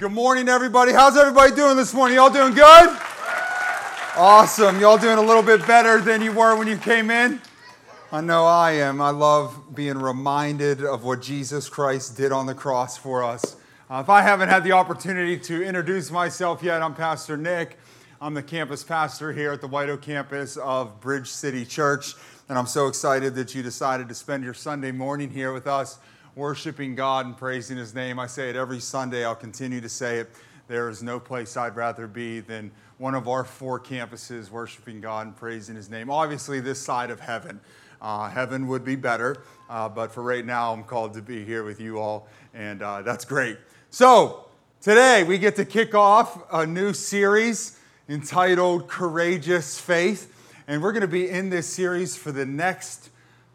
Good morning, everybody. How's everybody doing this morning? Y'all doing good? Awesome. Y'all doing a little bit better than you were when you came in? I know I am. I love being reminded of what Jesus Christ did on the cross for us. If I haven't had the opportunity to introduce myself yet, I'm Pastor Nick. I'm the campus pastor here at the White Oak campus of Bridge City Church, and I'm so excited that you decided to spend your Sunday morning here with us, worshiping God and praising His name. I say it every Sunday. I'll continue to say it. There is no place I'd rather be than one of our 4 campuses worshiping God and praising His name. Obviously, this side of heaven. Heaven would be better, but for right now, I'm called to be here with you all, and that's great. So, today we get to kick off a new series entitled Courageous Faith, and we're going to be in this series for the next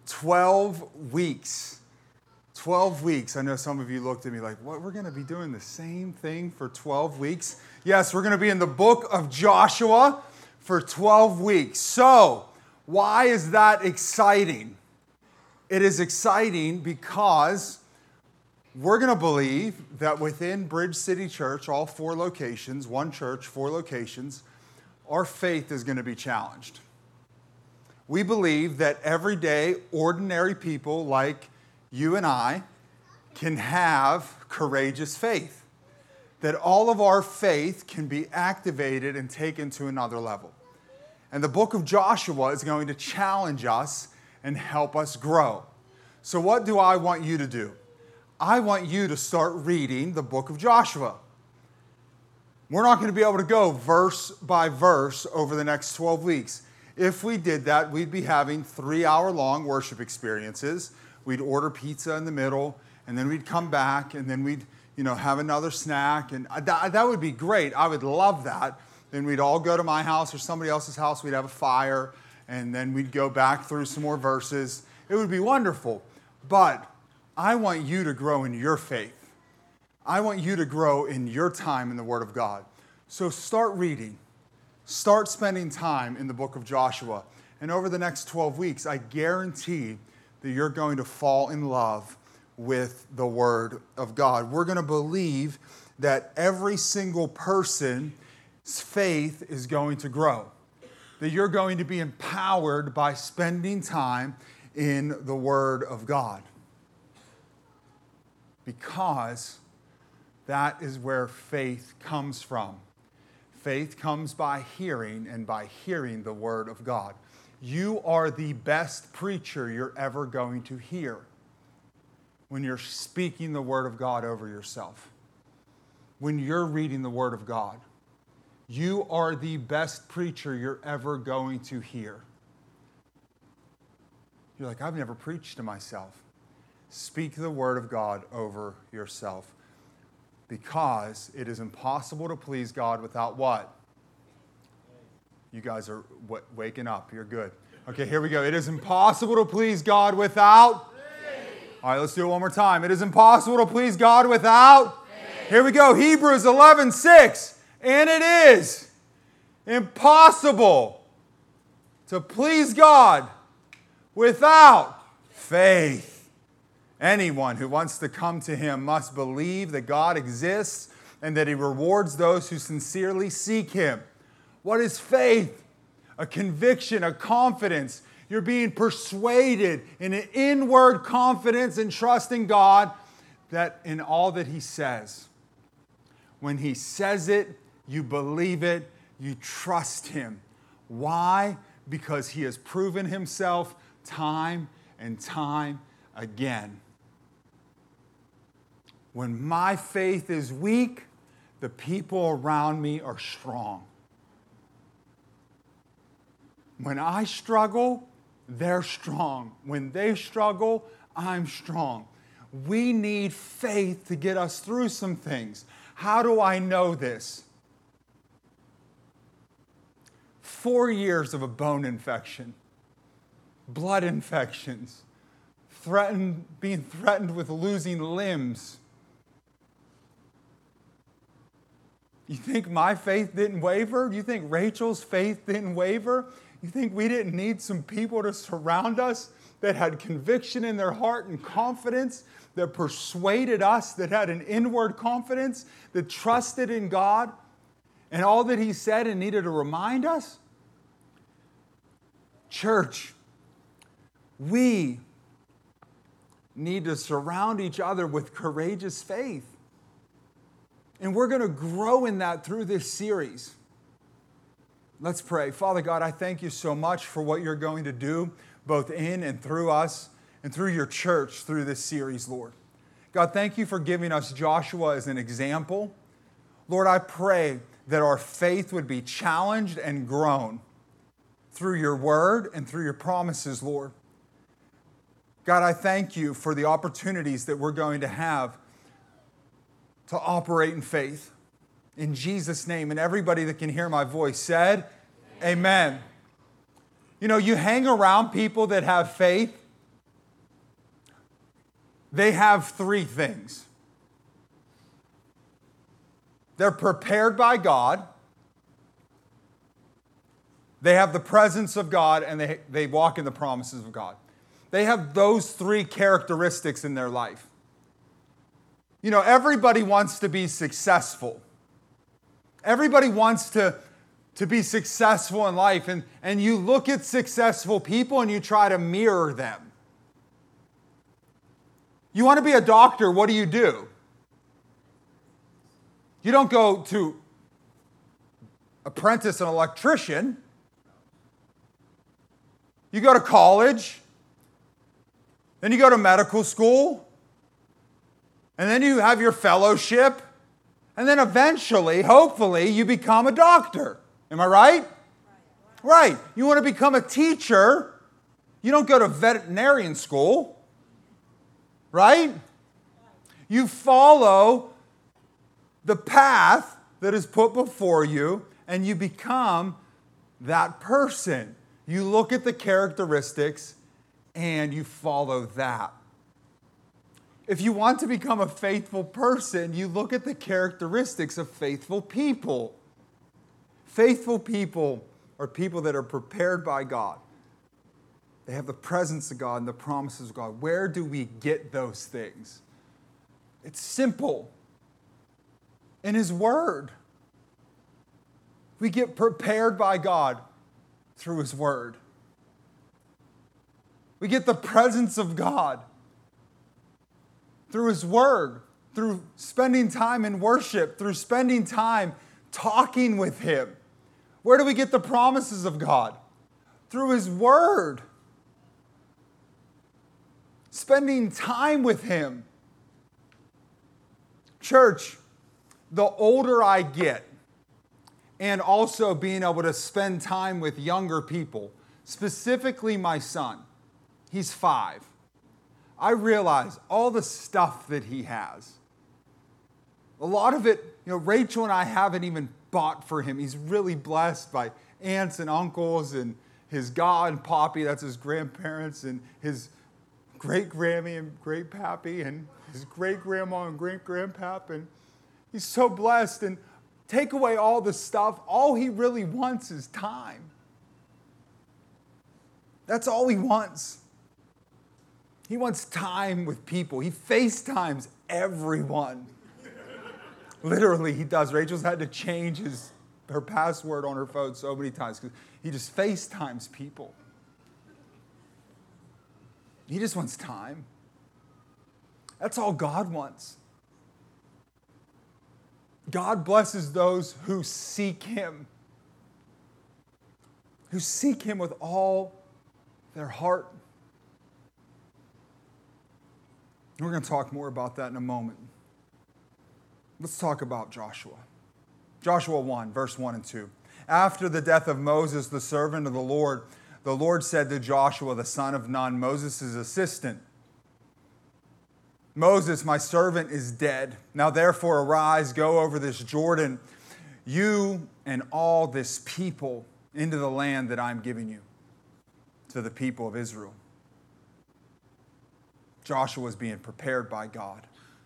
12 weeks. 12 weeks. I know some of you looked at me like, what, we're going to be doing the same thing for 12 weeks? Yes, we're going to be in the book of Joshua for 12 weeks. So, why is that exciting? It is exciting because we're going to believe that within Bridge City Church, all 4 locations, one church, 4 locations, our faith is going to be challenged. We believe that everyday, ordinary people like you and I can have courageous faith. That all of our faith can be activated and taken to another level. And the book of Joshua is going to challenge us and help us grow. So what do I want you to do? I want you to start reading the book of Joshua. We're not going to be able to go verse by verse over the next 12 weeks. If we did that, we'd be having 3-hour-long worship experiences. We'd order pizza in the middle, and then we'd come back, and then we'd have another snack. And that would be great. I would love that. Then we'd all go to my house or somebody else's house. We'd have a fire, and then we'd go back through some more verses. It would be wonderful. But I want you to grow in your faith. I want you to grow in your time in the Word of God. So start reading. Start spending time in the book of Joshua. And over the next 12 weeks, I guarantee that you're going to fall in love with the Word of God. We're going to believe that every single person's faith is going to grow. That you're going to be empowered by spending time in the Word of God. Because that is where faith comes from. Faith comes by hearing, and by hearing the Word of God. You are the best preacher you're ever going to hear when you're speaking the Word of God over yourself. When you're reading the Word of God. You are the best preacher you're ever going to hear. You're like, I've never preached to myself. Speak the Word of God over yourself. Because it is impossible to please God without what? You guys are waking up. You're good. Okay, here we go. It is impossible to please God without? All right, let's do it one more time. It is impossible to please God without? Here we go. Hebrews 11:6. And it is impossible to please God without faith. Anyone who wants to come to Him must believe that God exists and that He rewards those who sincerely seek Him. What is faith? A conviction, a confidence. You're being persuaded in an inward confidence and trust in God that in all that He says. When He says it, you believe it, you trust Him. Why? Because He has proven Himself time and time again. When my faith is weak, the people around me are strong. When I struggle, they're strong. When they struggle, I'm strong. We need faith to get us through some things. How do I know this? 4 years of a bone infection, blood infections, being threatened with losing limbs. You think my faith didn't waver? You think Rachel's faith didn't waver? You think we didn't need some people to surround us that had conviction in their heart and confidence, that persuaded us, that had an inward confidence, that trusted in God and all that He said and needed to remind us? Church, we need to surround each other with courageous faith. And we're going to grow in that through this series. Let's pray. Father God, I thank you so much for what you're going to do, both in and through us and through your church through this series, Lord. God, thank you for giving us Joshua as an example. Lord, I pray that our faith would be challenged and grown through your word and through your promises, Lord. God, I thank you for the opportunities that we're going to have to operate in faith. In Jesus' name, and everybody that can hear my voice said, Amen. You know, you hang around people that have faith, they have three things. They're prepared by God, they have the presence of God, and they walk in the promises of God. They have those three characteristics in their life. You know, everybody wants to be successful. Everybody wants to be successful in life. And you look at successful people and you try to mirror them. You want to be a doctor, what do? You don't go to apprentice an electrician. You go to college. Then you go to medical school. And then you have your fellowship. And then eventually, hopefully, you become a doctor. Am I right? Right. You want to become a teacher. You don't go to veterinarian school. Right? You follow the path that is put before you, and you become that person. You look at the characteristics, and you follow that. If you want to become a faithful person, you look at the characteristics of faithful people. Faithful people are people that are prepared by God. They have the presence of God and the promises of God. Where do we get those things? It's simple. In His Word. We get prepared by God through His Word. We get the presence of God through His Word, through spending time in worship, through spending time talking with Him. Where do we get the promises of God? Through His Word. Spending time with Him. Church, the older I get, and also being able to spend time with younger people, specifically my son, he's 5. I realize all the stuff that he has. A lot of it, Rachel and I haven't even bought for him. He's really blessed by aunts and uncles and his God and Poppy, that's his grandparents, and his great-Grammy and great-pappy, and his great-grandma and great-grandpap, and he's so blessed. And take away all the stuff, all he really wants is time. That's all he wants. He wants time with people. He FaceTimes everyone. Literally, he does. Rachel's had to change her password on her phone so many times because he just FaceTimes people. He just wants time. That's all God wants. God blesses those who seek Him. Who seek Him with all their heart. We're going to talk more about that in a moment. Let's talk about Joshua. Joshua 1, verse 1 and 2. After the death of Moses, the servant of the Lord said to Joshua, the son of Nun, Moses' assistant, Moses, my servant, is dead. Now therefore arise, go over this Jordan, you and all this people, into the land that I'm giving you, to the people of Israel. Joshua is being prepared by God.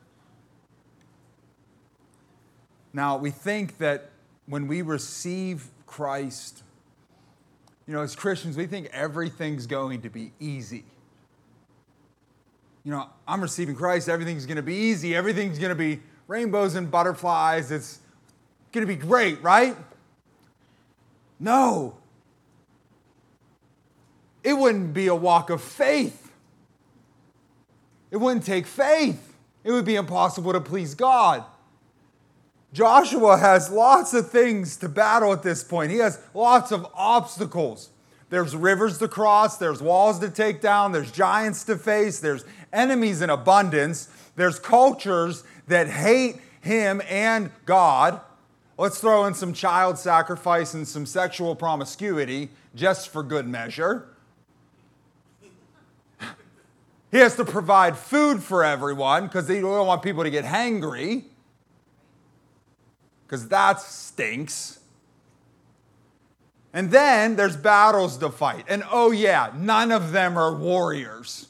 Now, we think that when we receive Christ, as Christians, we think everything's going to be easy. I'm receiving Christ. Everything's going to be easy. Everything's going to be rainbows and butterflies. It's going to be great, right? No. It wouldn't be a walk of faith. It wouldn't take faith. It would be impossible to please God. Joshua has lots of things to battle at this point. He has lots of obstacles. There's rivers to cross. There's walls to take down. There's giants to face. There's enemies in abundance. There's cultures that hate him and God. Let's throw in some child sacrifice and some sexual promiscuity just for good measure. He has to provide food for everyone because they don't want people to get hangry, because that stinks. And then there's battles to fight. And oh yeah, none of them are warriors.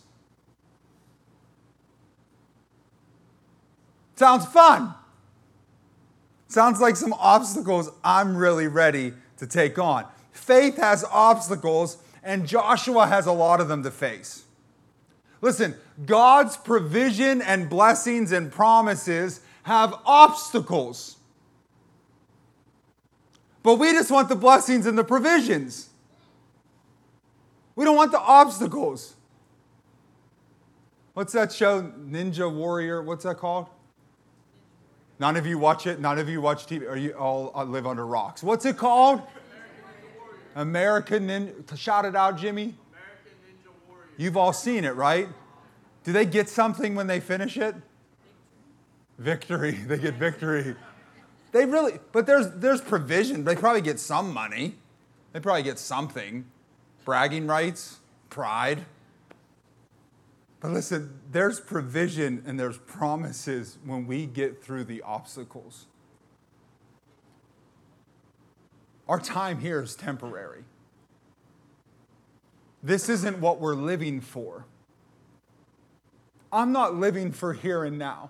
Sounds fun. Sounds like some obstacles I'm really ready to take on. Faith has obstacles, and Joshua has a lot of them to face. Listen, God's provision and blessings and promises have obstacles. But we just want the blessings and the provisions. We don't want the obstacles. What's that show? Ninja Warrior? What's that called? None of you watch it? None of you watch TV? Or you all live under rocks? What's it called? American Ninja. Shout it out, Jimmy. American Ninja Warrior. You've all seen it, right? Do they get something when they finish it? Victory. They get victory. They really, but there's provision. They probably get some money. They probably get something. Bragging rights, pride. But listen, there's provision and there's promises when we get through the obstacles. Our time here is temporary. This isn't what we're living for. I'm not living for here and now.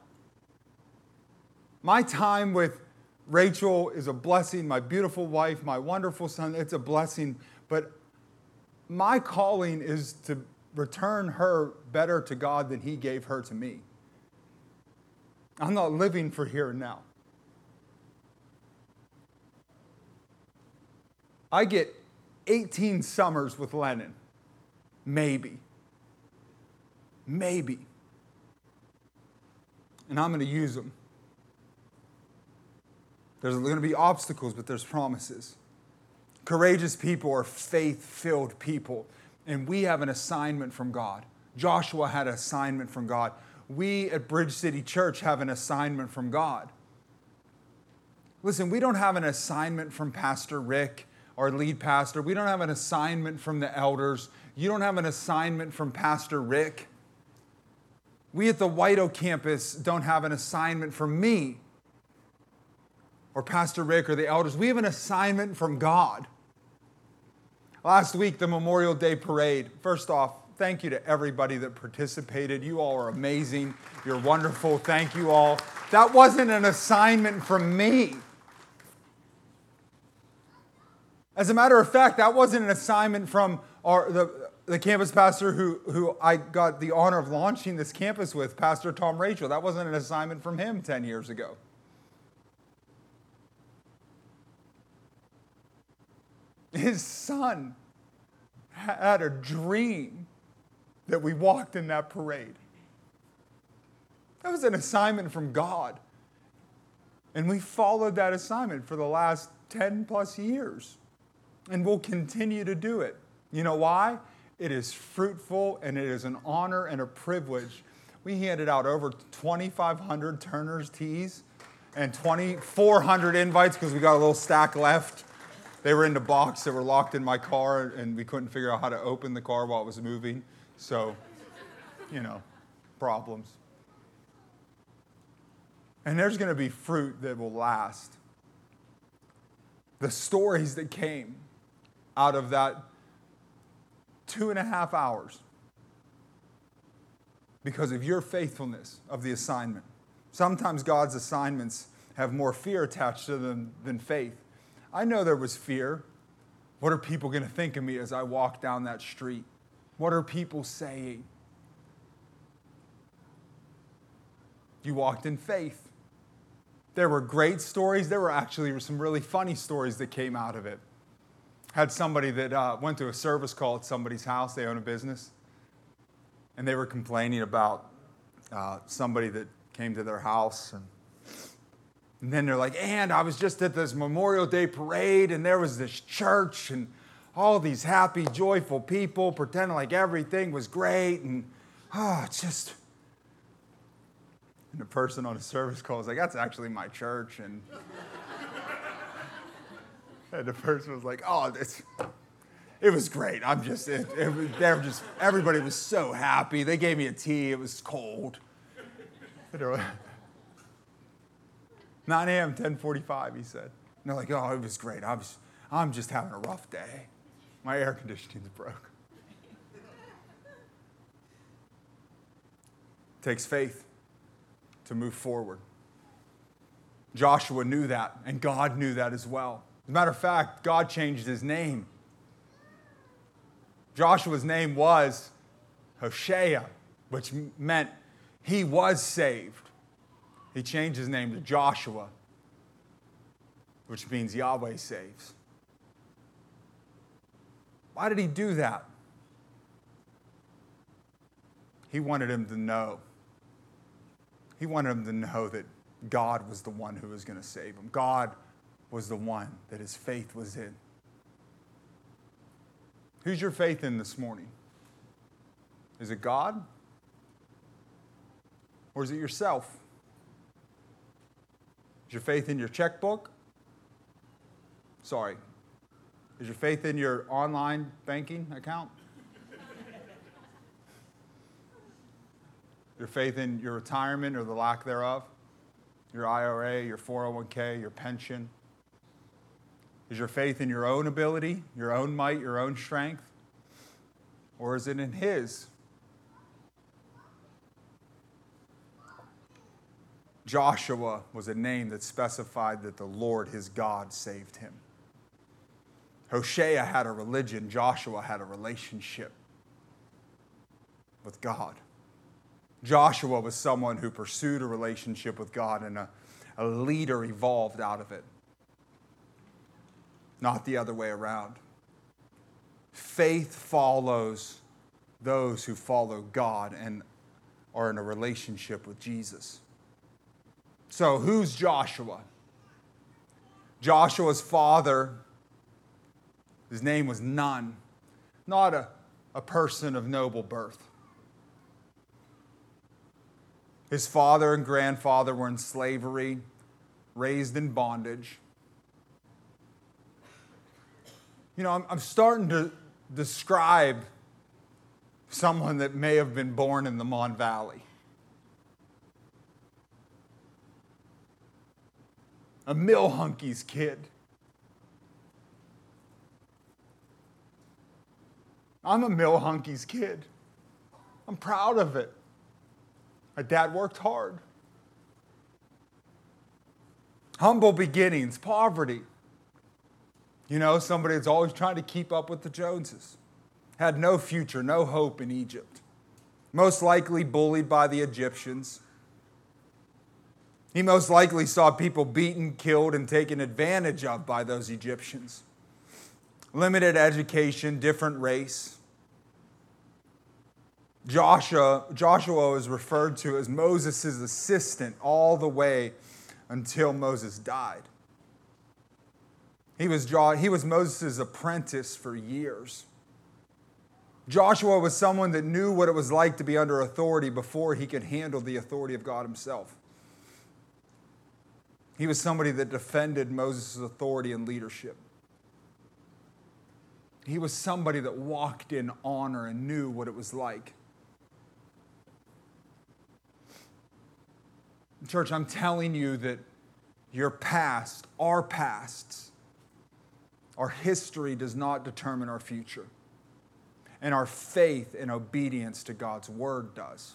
My time with Rachel is a blessing. My beautiful wife, my wonderful son, it's a blessing. But my calling is to return her better to God than He gave her to me. I'm not living for here and now. I get 18 summers with Lennon. Maybe. Maybe. And I'm going to use them. There's going to be obstacles, but there's promises. Courageous people are faith-filled people, and we have an assignment from God. Joshua had an assignment from God. We at Bridge City Church have an assignment from God. Listen, we don't have an assignment from Pastor Rick, our lead pastor. We don't have an assignment from the elders. You don't have an assignment from Pastor Rick. We at the White Oak campus don't have an assignment from me or Pastor Rick or the elders. We have an assignment from God. Last week, the Memorial Day Parade. First off, thank you to everybody that participated. You all are amazing. You're wonderful. Thank you all. That wasn't an assignment from me. As a matter of fact, that wasn't an assignment from the campus pastor who I got the honor of launching this campus with, Pastor Tom Rachel. That wasn't an assignment from him 10 years ago. His son had a dream that we walked in that parade. That was an assignment from God. And we followed that assignment for the last 10 plus years. And we'll continue to do it. You know why? It is fruitful and it is an honor and a privilege. We handed out over 2,500 Turner's tees and 2,400 invites because we got a little stack left. They were in the box that were locked in my car, and we couldn't figure out how to open the car while it was moving. So, problems. And there's going to be fruit that will last. The stories that came out of that 2.5 hours because of your faithfulness of the assignment. Sometimes God's assignments have more fear attached to them than faith. I know there was fear. What are people going to think of me as I walk down that street? What are people saying? You walked in faith. There were great stories. There were actually some really funny stories that came out of it. Had somebody that went to a service call at somebody's house. They own a business. And they were complaining about somebody that came to their house. And then they're like, and I was just at this Memorial Day parade, and there was this church, and all these happy, joyful people pretending like everything was great. And, it's just... And the person on the service call was like, that's actually my church. And the person was like, it was great. Everybody was so happy. They gave me a tea. It was cold. 9 a.m., 10:45, he said. And they're like, oh, it was great. I'm just having a rough day. My air conditioning's broke. It takes faith to move forward. Joshua knew that, and God knew that as well. As a matter of fact, God changed his name. Joshua's name was Hoshea, which meant he was saved. He changed his name to Joshua, which means Yahweh saves. Why did he do that? He wanted him to know. He wanted him to know that God was the one who was going to save him. God was the one that his faith was in. Who's your faith in this morning? Is it God? Or is it yourself? Is your faith in your checkbook? Sorry. Is your faith in your online banking account? Your faith in your retirement or the lack thereof? Your IRA, your 401k, your pension? Is your faith in your own ability, your own might, your own strength? Or is it in His? Joshua was a name that specified that the Lord, his God, saved him. Hoshea had a religion. Joshua had a relationship with God. Joshua was someone who pursued a relationship with God, and a leader evolved out of it. Not the other way around. Faith follows those who follow God and are in a relationship with Jesus. So who's Joshua? Joshua's father, his name was Nun, not a person of noble birth. His father and grandfather were in slavery, raised in bondage. You know, I'm starting to describe someone that may have been born in the Mon Valley. A Millhunkies kid. I'm a Millhunkies kid. I'm proud of it. My dad worked hard. Humble beginnings, poverty. You know, somebody that's always trying to keep up with the Joneses. Had no future, no hope in Egypt. Most likely bullied by the Egyptians. He most likely saw people beaten, killed, and taken advantage of by those Egyptians. Limited education, different race. Joshua was referred to as Moses' assistant all the way until Moses died. He was Moses' apprentice for years. Joshua was someone that knew what it was like to be under authority before he could handle the authority of God himself. He was somebody that defended Moses' authority and leadership. He was somebody that walked in honor and knew what it was like. Church, I'm telling you that your past, our pasts, our history does not determine our future. And our faith and obedience to God's word does.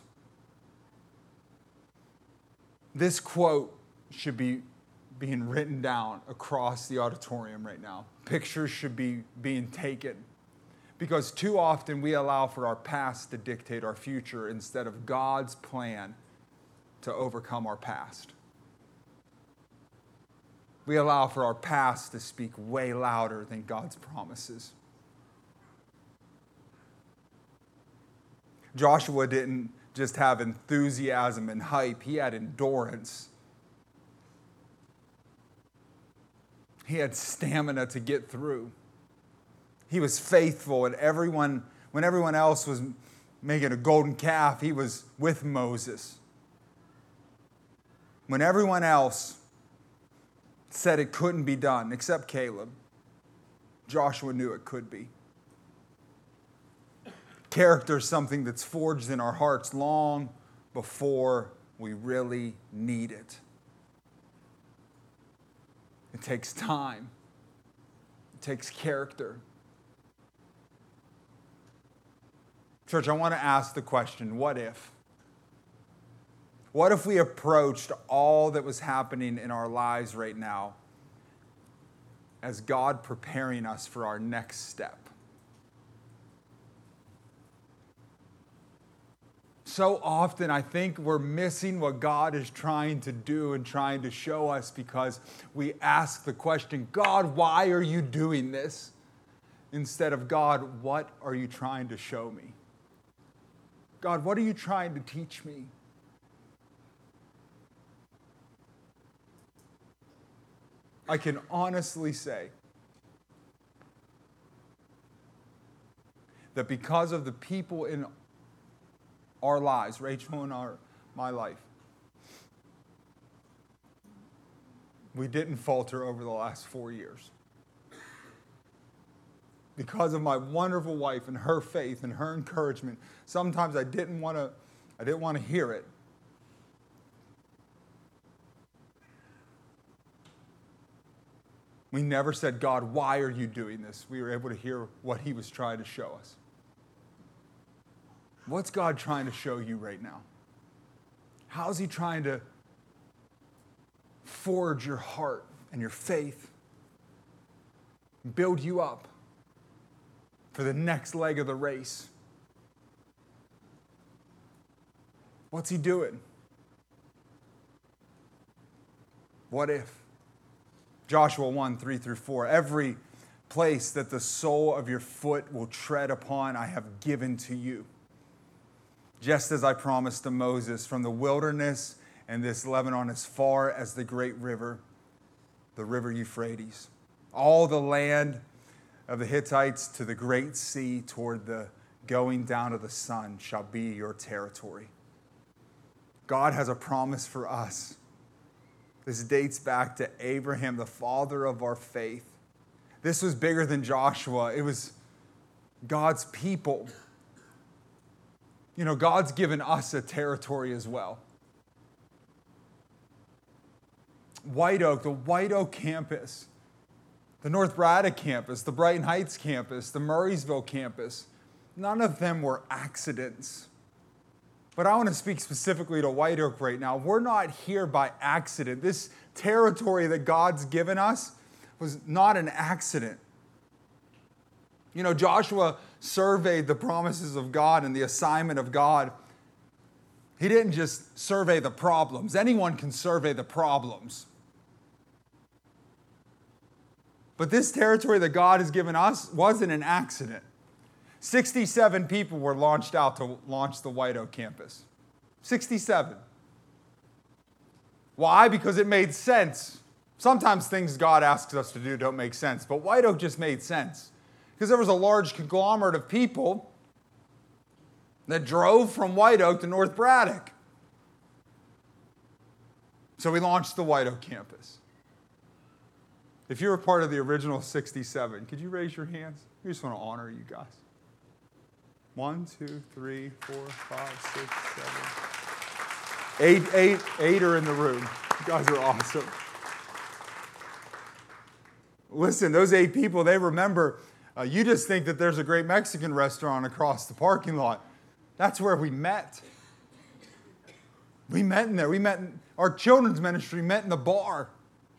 This quote should be being written down across the auditorium right now. Pictures should be being taken. Because too often we allow for our past to dictate our future instead of God's plan to overcome our past. We allow for our past to speak way louder than God's promises. Joshua didn't just have enthusiasm and hype, he had endurance. He had stamina to get through. He was faithful, and when everyone else was making a golden calf, he was with Moses. When everyone else said it couldn't be done, except Caleb, Joshua knew it could be. Character is something that's forged in our hearts long before we really need it. It takes time. It takes character. Church, I want to ask the question, what if? What if we approached all that was happening in our lives right now as God preparing us for our next step? So often I think we're missing what God is trying to do and trying to show us because we ask the question, God, why are you doing this? Instead of, God, what are you trying to show me? God, what are you trying to teach me? I can honestly say that because of the people in our lives, Rachel and my life, we didn't falter over the last 4 years. Because of my wonderful wife and her faith and her encouragement, sometimes I didn't want to hear it. We never said, God, why are you doing this? We were able to hear what he was trying to show us. What's God trying to show you right now? How's he trying to forge your heart and your faith, build you up for the next leg of the race? What's he doing? What if? Joshua 1, 3-4. Every place that the sole of your foot will tread upon, I have given to you. Just as I promised to Moses, from the wilderness and this Lebanon as far as the great river, the river Euphrates. All the land of the Hittites to the great sea toward the going down of the sun shall be your territory. God has a promise for us. This dates back to Abraham, the father of our faith. This was bigger than Joshua. It was God's people. You know, God's given us a territory as well. White Oak, the White Oak campus, the North Braddock campus, the Brighton Heights campus, the Murraysville campus, none of them were accidents. But I want to speak specifically to White Oak right now. We're not here by accident. This territory that God's given us was not an accident. You know, Joshua surveyed the promises of God and the assignment of God. He didn't just survey the problems. Anyone can survey the problems. But this territory that God has given us wasn't an accident. 67 people were launched out to launch the White Oak campus. 67. Why? Because it made sense. Sometimes things God asks us to do don't make sense, but White Oak just made sense. Because there was a large conglomerate of people that drove from White Oak to North Braddock. So we launched the White Oak campus. If you're a part of the original 67, could you raise your hands? We just want to honor you guys. 1, 2, 3, 4, 5, 6, 7. Eight are in the room. You guys are awesome. Listen, those 8 people, they remember. You just think that there's a great Mexican restaurant across the parking lot. That's where we met. We met in there. Our children's ministry met in the bar.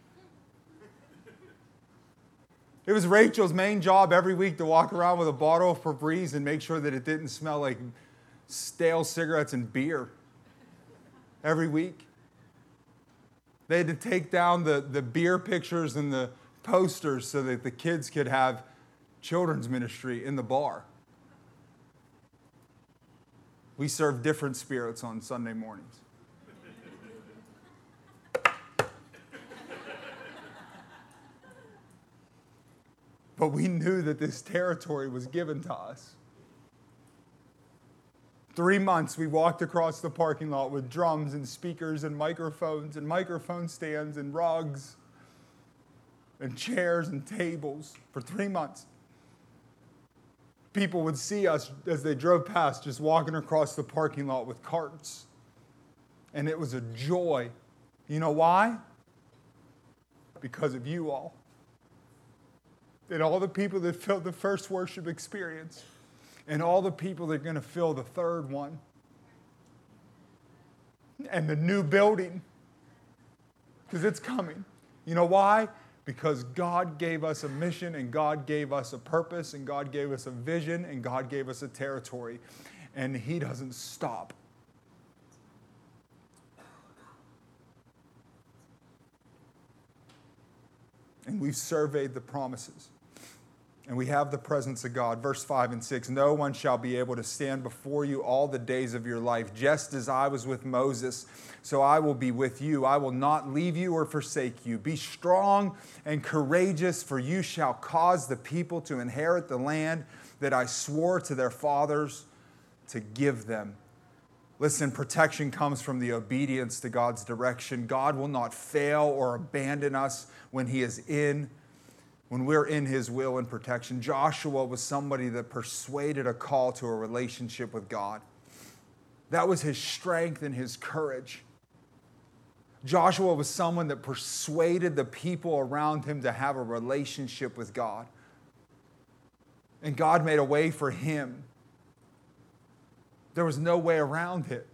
It was Rachel's main job every week to walk around with a bottle of Febreze and make sure that it didn't smell like stale cigarettes and beer. every week. They had to take down the beer pictures and the posters so that the kids could have children's ministry in the bar. We serve different spirits on Sunday mornings. But we knew that this territory was given to us. 3 months we walked across the parking lot with drums and speakers and microphone stands and rugs and chairs and tables for 3 months. People would see us as they drove past just walking across the parking lot with carts. And it was a joy. You know why? Because of you all. And all the people that filled the first worship experience. And all the people that are going to fill the third one. And the new building. Because it's coming. You know why? Because God gave us a mission, and God gave us a purpose, and God gave us a vision, and God gave us a territory. And He doesn't stop. And we've surveyed the promises. And we have the presence of God. Verse 5 and 6, no one shall be able to stand before you all the days of your life. Just as I was with Moses, so I will be with you. I will not leave you or forsake you. Be strong and courageous, for you shall cause the people to inherit the land that I swore to their fathers to give them. Listen, protection comes from the obedience to God's direction. God will not fail or abandon us when we're in His will and protection. Joshua was somebody that persuaded a call to a relationship with God. That was his strength and his courage. Joshua was someone that persuaded the people around him to have a relationship with God. And God made a way for him. There was no way around it.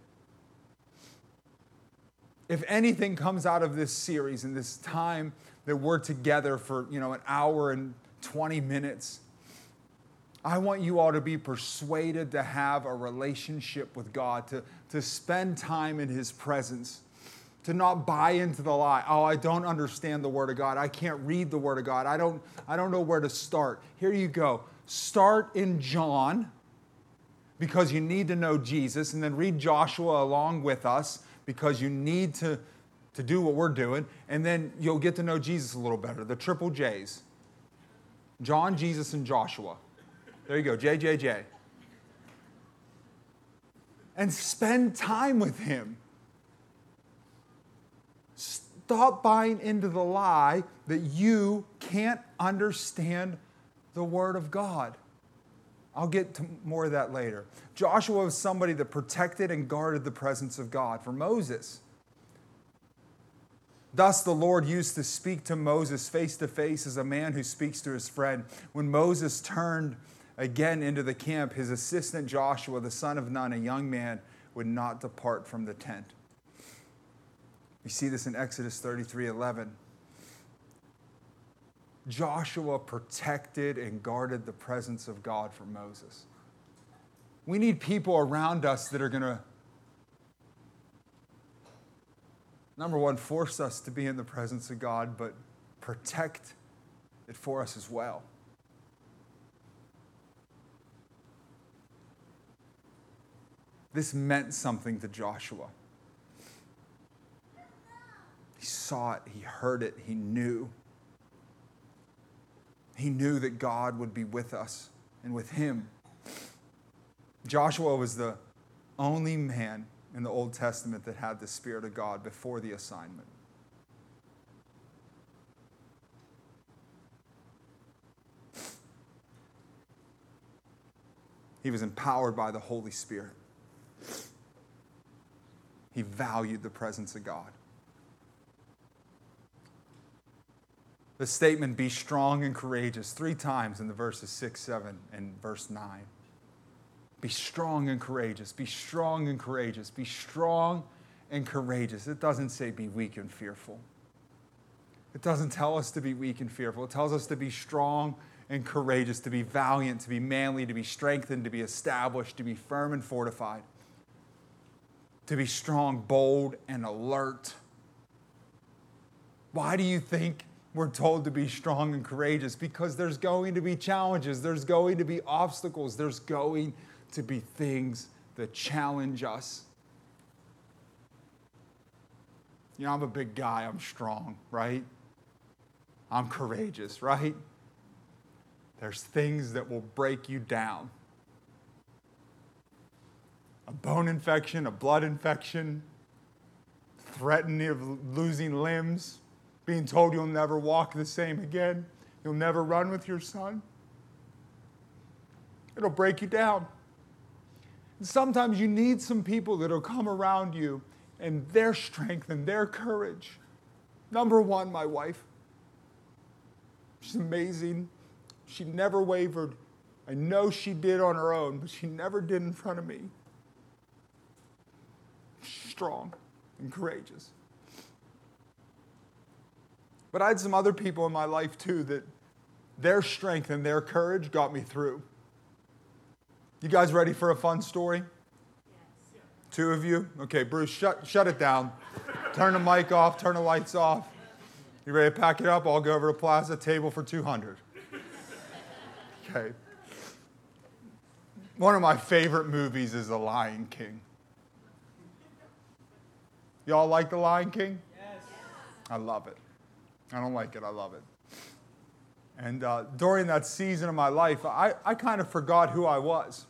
If anything comes out of this series and this time that we're together for, an hour and 20 minutes, I want you all to be persuaded to have a relationship with God, to spend time in His presence, to not buy into the lie. Oh, I don't understand the Word of God. I can't read the Word of God. I don't know where to start. Here you go. Start in John, because you need to know Jesus, and then read Joshua along with us, because you need to do what we're doing, and then you'll get to know Jesus a little better. The triple J's. John, Jesus, and Joshua. There you go, JJJ. And spend time with Him. Stop buying into the lie that you can't understand the Word of God. I'll get to more of that later. Joshua was somebody that protected and guarded the presence of God. For Moses, thus the Lord used to speak to Moses face to face as a man who speaks to his friend. When Moses turned again into the camp, his assistant Joshua, the son of Nun, a young man, would not depart from the tent. You see this in Exodus 33:11. Joshua protected and guarded the presence of God for Moses. We need people around us that are going to, number one, force us to be in the presence of God, but protect it for us as well. This meant something to Joshua. He saw it, he heard it, he knew. He knew that God would be with us and with him. Joshua was the only man in the Old Testament that had the Spirit of God before the assignment. He was empowered by the Holy Spirit. He valued the presence of God. The statement, be strong and courageous, 3 times in the verses 6, 7, and verse 9. Be strong and courageous. Be strong and courageous. Be strong and courageous. It doesn't say be weak and fearful. It doesn't tell us to be weak and fearful. It tells us to be strong and courageous, to be valiant, to be manly, to be strengthened, to be established, to be firm and fortified. to be strong, bold, and alert. Why do you think we're told to be strong and courageous? Because there's going to be challenges, there's going to be obstacles, there's going to be things that challenge us. You know, I'm a big guy, I'm strong, right? I'm courageous, right? There's things that will break you down. A bone infection, a blood infection, threatening of losing limbs, being told you'll never walk the same again, you'll never run with your son. It'll break you down. And sometimes you need some people that'll come around you and their strength and their courage. Number one, my wife. She's amazing. She never wavered. I know she did on her own, but she never did in front of me. Strong and courageous. But I had some other people in my life too that their strength and their courage got me through. You guys ready for a fun story? Yes. Two of you? Okay, Bruce, shut it down. Turn the mic off, turn the lights off. You ready to pack it up? I'll go over to Plaza, table for 200. Okay. One of my favorite movies is The Lion King. Y'all like The Lion King? Yes. I love it. I don't like it, I love it. And during that season of my life, I kind of forgot who I was.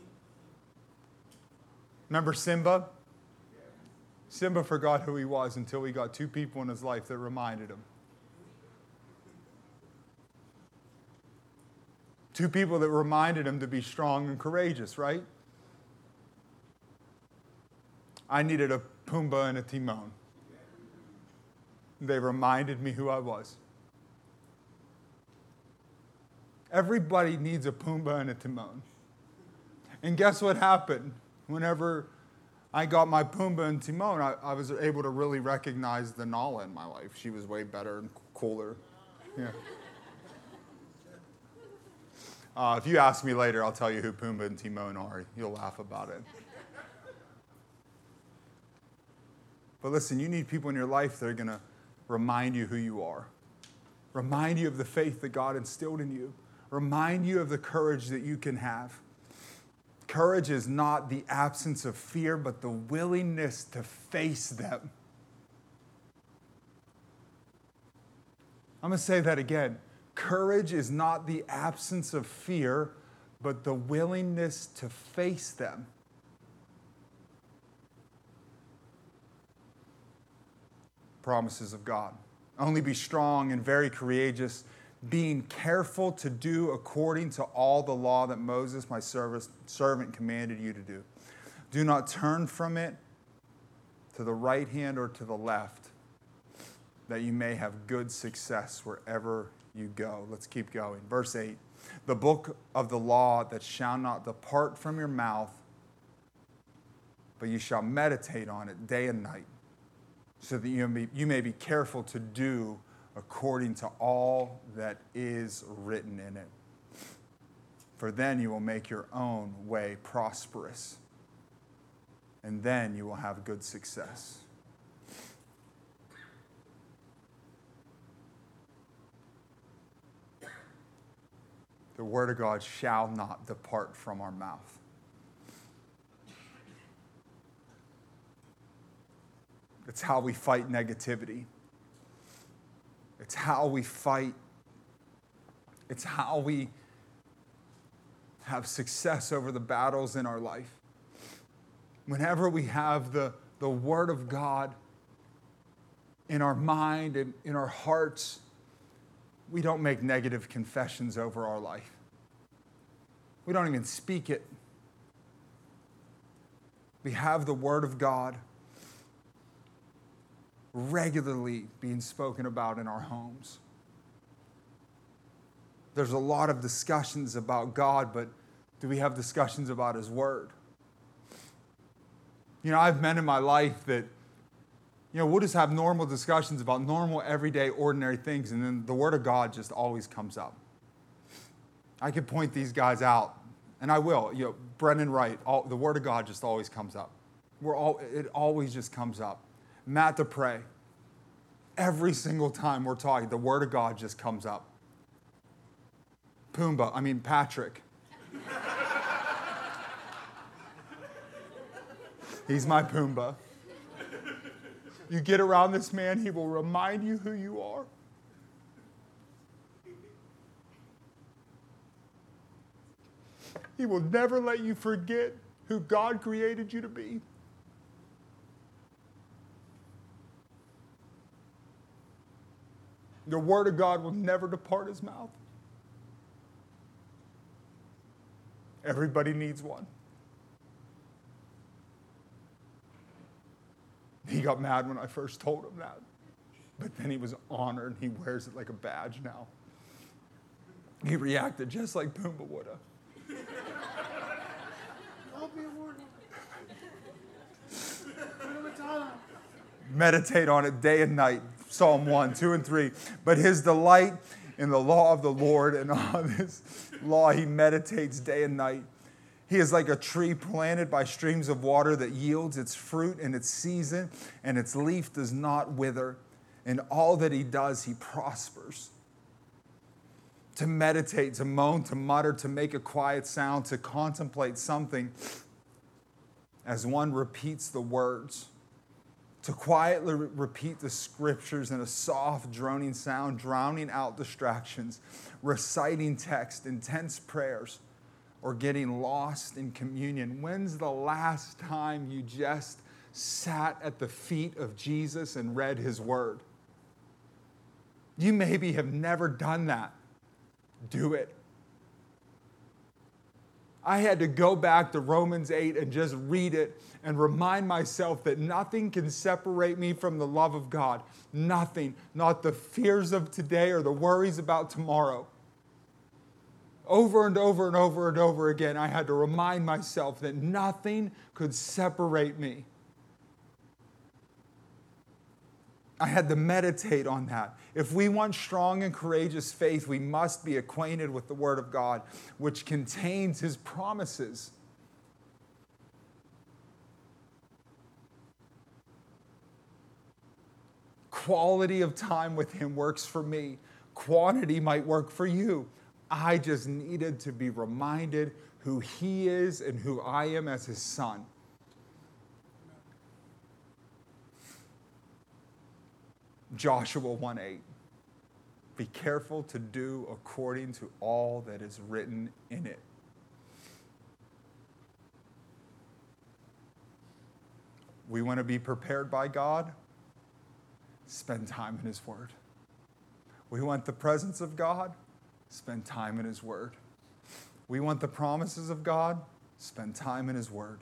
Remember Simba? Simba forgot who he was until he got two people in his life that reminded him. Two people that reminded him to be strong and courageous, right? I needed a Pumbaa and a Timon. They reminded me who I was. Everybody needs a Pumbaa and a Timon. And guess what happened? Whenever I got my Pumbaa and Timon, I was able to really recognize the Nala in my life. She was way better and cooler. Yeah. If you ask me later, I'll tell you who Pumbaa and Timon are. You'll laugh about it. But listen, you need people in your life that are going to remind you who you are. Remind you of the faith that God instilled in you. Remind you of the courage that you can have. Courage is not the absence of fear, but the willingness to face them. I'm going to say that again. Courage is not the absence of fear, but the willingness to face them. Promises of God. Only be strong and very courageous, being careful to do according to all the law that Moses, my servant, commanded you to do. Do not turn from it to the right hand or to the left, that you may have good success wherever you go. Let's keep going. Verse 8. The book of the law that shall not depart from your mouth, but you shall meditate on it day and night, so that you may be careful to do according to all that is written in it. For then you will make your own way prosperous, and then you will have good success. The word of God shall not depart from our mouth. It's how we fight negativity. It's how we fight. It's how we have success over the battles in our life. Whenever we have the Word of God in our mind and in our hearts, we don't make negative confessions over our life. We don't even speak it. We have the Word of God regularly being spoken about in our homes. There's a lot of discussions about God, but do we have discussions about His Word? You know, I've men in my life that, we'll just have normal discussions about normal, everyday, ordinary things, and then the Word of God just always comes up. I could point these guys out, and I will. Brendan Wright, the Word of God just always comes up. It always just comes up. Matt to pray. Every single time we're talking, the Word of God just comes up. Patrick. He's my Pumbaa. You get around this man, he will remind you who you are. He will never let you forget who God created you to be. The Word of God will never depart his mouth. Everybody needs one. He got mad when I first told him that. But then he was honored. He wears it like a badge now. He reacted just like Pumbaa would have. Meditate on it day and night. Psalm 1, 2, and 3. But his delight in the law of the Lord, and on his law he meditates day and night. He is like a tree planted by streams of water that yields its fruit in its season, and its leaf does not wither. In all that he does, he prospers. To meditate, to moan, to mutter, to make a quiet sound, to contemplate something as one repeats the words. To quietly repeat the scriptures in a soft, droning sound, drowning out distractions, reciting text, intense prayers, or getting lost in communion. When's the last time you just sat at the feet of Jesus and read his word? You maybe have never done that. Do it. I had to go back to Romans 8 and just read it and remind myself that nothing can separate me from the love of God. Nothing. Not the fears of today or the worries about tomorrow. Over and over and over and over again, I had to remind myself that nothing could separate me. I had to meditate on that. If we want strong and courageous faith, we must be acquainted with the Word of God, which contains his promises. Quality of time with him works for me. Quantity might work for you. I just needed to be reminded who he is and who I am as his son. Joshua 1:8. Be careful to do according to all that is written in it. We want to be prepared by God? Spend time in his word. We want the presence of God? Spend time in his word. We want the promises of God? Spend time in his word.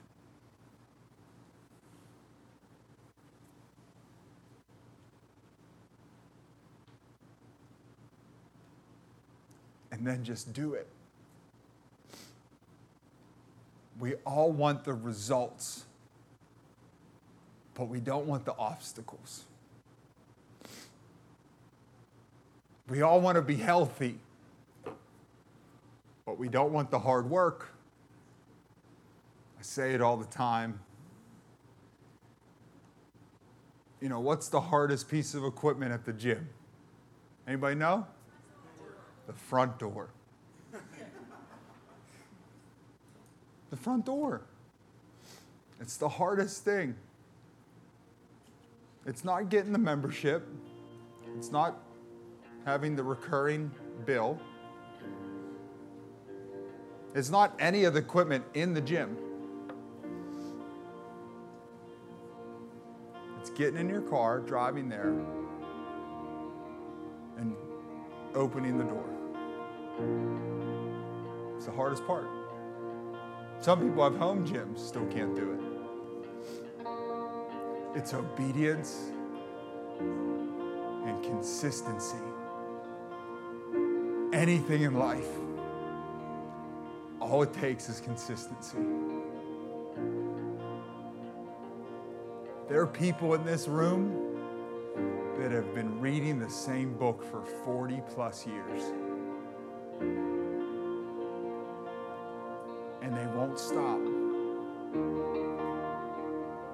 And then just do it. We all want the results, but we don't want the obstacles. We all want to be healthy, but we don't want the hard work. I say it all the time. You know, what's the hardest piece of equipment at the gym? Anybody know? The front door. The front door. It's the hardest thing. It's not getting the membership. It's not having the recurring bill. It's not any of the equipment in the gym. It's getting in your car, driving there, and opening the door. It's the hardest part. Some people have home gyms, still can't do it. It's obedience and consistency. Anything in life, all it takes is consistency. There are people in this room that have been reading the same book for 40 plus years. And they won't stop.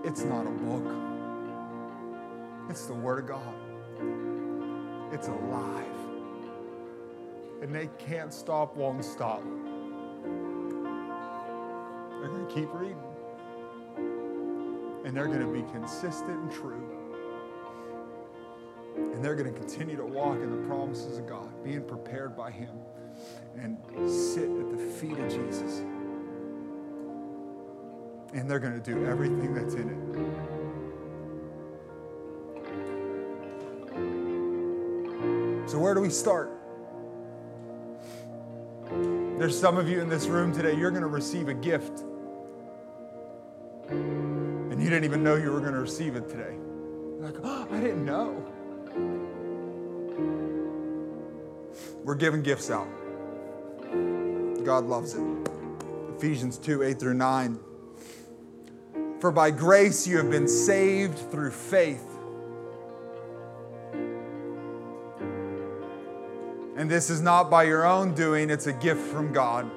It's not a book. It's the Word of God. It's alive. And they can't stop, won't stop. They're going to keep reading. And they're going to be consistent and true. And they're going to continue to walk in the promises of God, being prepared by Him, and sit at the feet of Jesus. And they're going to do everything that's in it. So where do we start? There's some of you in this room today, you're going to receive a gift. And you didn't even know you were going to receive it today. You're like, oh, I didn't know. We're giving gifts out. God loves it. Ephesians 2, 8 through 9. For by grace you have been saved through faith. And this is not by your own doing, it's a gift from God.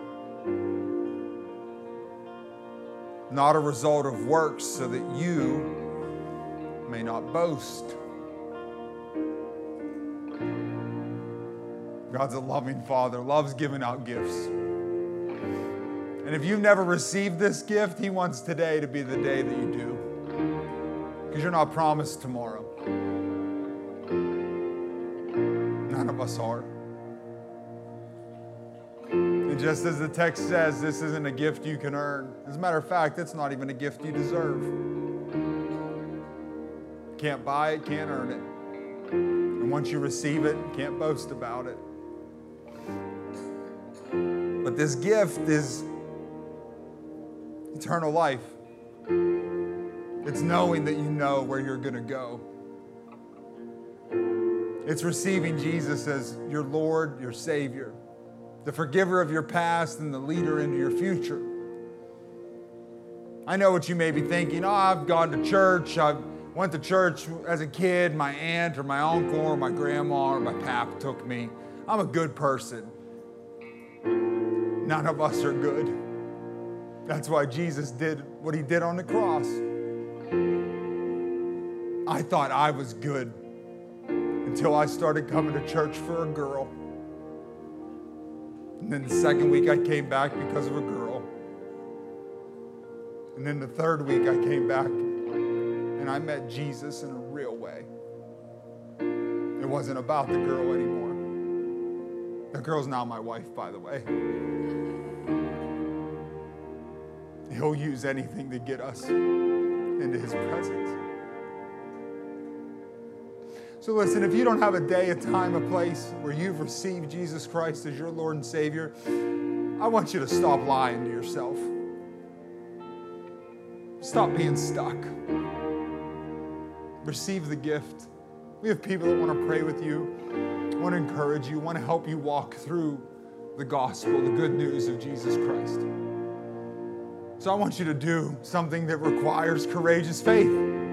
Not a result of works, so that you may not boast. God's a loving Father, loves giving out gifts. And if you've never received this gift, He wants today to be the day that you do. Because you're not promised tomorrow. None of us are. And just as the text says, this isn't a gift you can earn. As a matter of fact, it's not even a gift you deserve. Can't buy it, can't earn it. And once you receive it, can't boast about it. But this gift is eternal life. It's knowing that you know where you're going to go. It's receiving Jesus as your Lord, your Savior, the forgiver of your past and the leader into your future. I know what you may be thinking. Oh, I've gone to church. I went to church as a kid. My aunt or my uncle or my grandma or my pap took me. I'm a good person. None of us are good. That's why Jesus did what He did on the cross. I thought I was good until I started coming to church for a girl. And then the second week I came back because of a girl. And then the third week I came back and I met Jesus in a real way. It wasn't about the girl anymore. The girl's now my wife, by the way. He'll use anything to get us into His presence. So listen, if you don't have a day, a time, a place where you've received Jesus Christ as your Lord and Savior, I want you to stop lying to yourself. Stop being stuck. Receive the gift. We have people that want to pray with you, want to encourage you, want to help you walk through the gospel, the good news of Jesus Christ. So I want you to do something that requires courageous faith.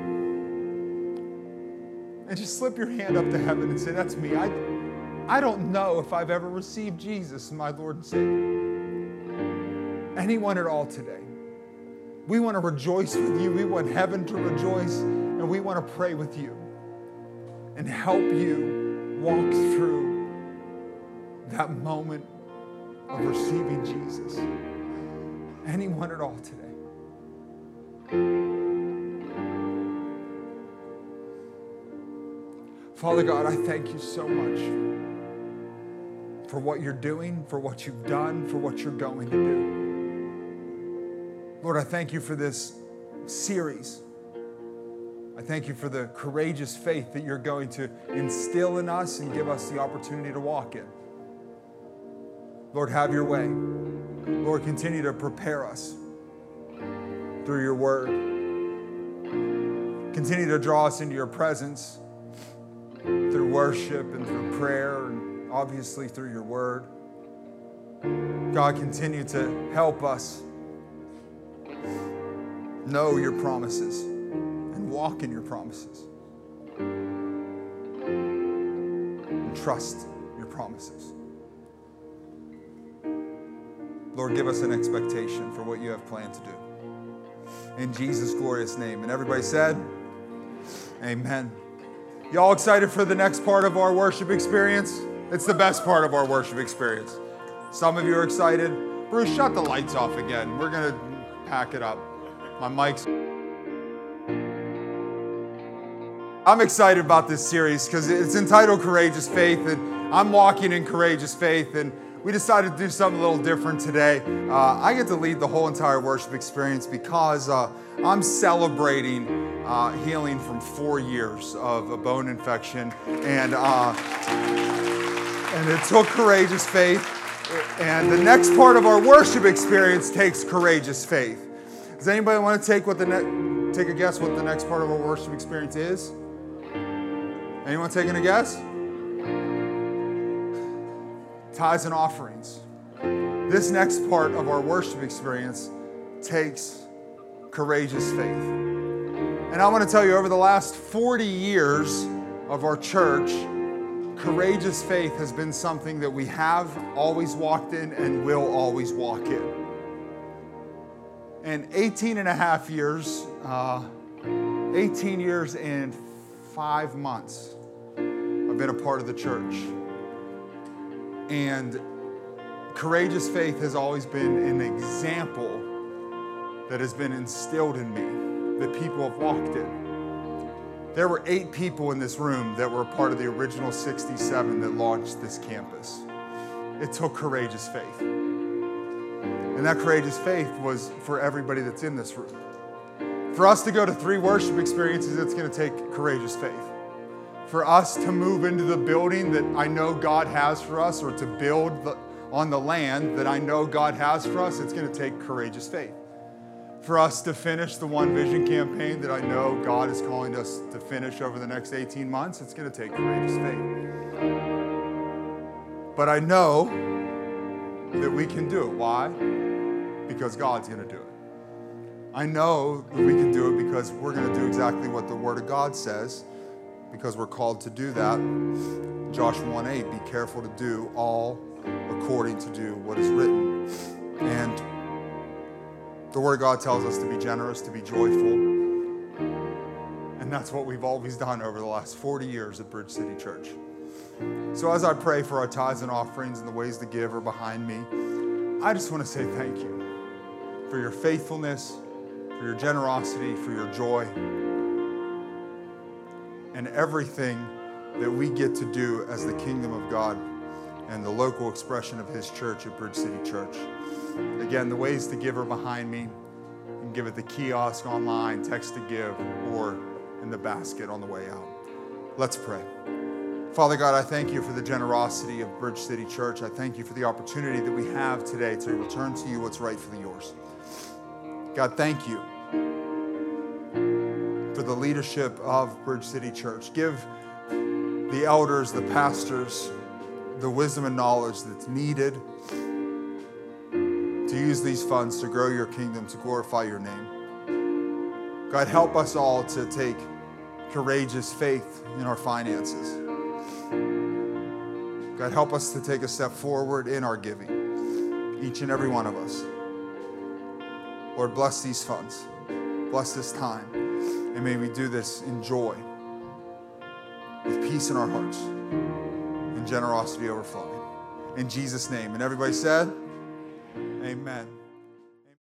And just slip your hand up to heaven and say, that's me. I don't know if I've ever received Jesus as my Lord and Savior. Anyone at all today. We want to rejoice with you. We want heaven to rejoice. And we want to pray with you and help you walk through that moment of receiving Jesus. Anyone at all today. Father God, I thank you so much for what you're doing, for what you've done, for what you're going to do. Lord, I thank you for this series. I thank you for the courageous faith that you're going to instill in us and give us the opportunity to walk in. Lord, have your way. Lord, continue to prepare us through your word. Continue to draw us into your presence through worship and through prayer and obviously through your word. God, continue to help us know your promises and walk in your promises and trust your promises. Lord, give us an expectation for what you have planned to do. in Jesus' glorious name. And everybody said, amen. Y'all excited for the next part of our worship experience? It's the best part of our worship experience. Some of you are excited. Bruce, shut the lights off again. We're going to pack it up. My mic's... I'm excited about this series because it's entitled Courageous Faith, and I'm walking in courageous faith, and we decided to do something a little different today. I get to lead the whole entire worship experience because I'm celebrating healing from 4 years of a bone infection, and it took courageous faith. And the next part of our worship experience takes courageous faith. Does anybody want to take a guess what the next part of our worship experience is? Anyone taking a guess? Tithes and offerings. This next part of our worship experience takes courageous faith. And I want to tell you, over the last 40 years of our church, courageous faith has been something that we have always walked in and will always walk in. And 18 and a half years, 18 years and 5 months, I've been a part of the church. And courageous faith has always been an example that has been instilled in me, that people have walked in. There were 8 people in this room that were a part of the original 67 that launched this campus. It took courageous faith. And that courageous faith was for everybody that's in this room. For us to go to 3 worship experiences, it's going to take courageous faith. For us to move into the building that I know God has for us, or to build on the land that I know God has for us, it's going to take courageous faith. For us to finish the One Vision campaign that I know God is calling us to finish over the next 18 months, it's going to take courageous faith. But I know that we can do it. Why? Because God's going to do it. I know that we can do it because we're going to do exactly what the Word of God says, because we're called to do that. Joshua 1:8, be careful to do all according to do what is written. And the Word of God tells us to be generous, to be joyful. And that's what we've always done over the last 40 years at Bridge City Church. So as I pray for our tithes and offerings and the ways to give are behind me, I just want to say thank you for your faithfulness, for your generosity, for your joy, and everything that we get to do as the kingdom of God and the local expression of His church at Bridge City Church. Again, the ways to give are behind me. You can give at the kiosk online, text to give, or in the basket on the way out. Let's pray. Father God, I thank you for the generosity of Bridge City Church. I thank you for the opportunity that we have today to return to you what's rightfully yours. God, thank you for the leadership of Bridge City Church. Give the elders, the pastors, the wisdom and knowledge that's needed to use these funds to grow your kingdom, to glorify your name. God, help us all to take courageous faith in our finances. God, help us to take a step forward in our giving, each and every one of us. Lord, bless these funds. Bless this time. And may we do this in joy, with peace in our hearts, and generosity overflowing. In Jesus' name. And everybody said, amen.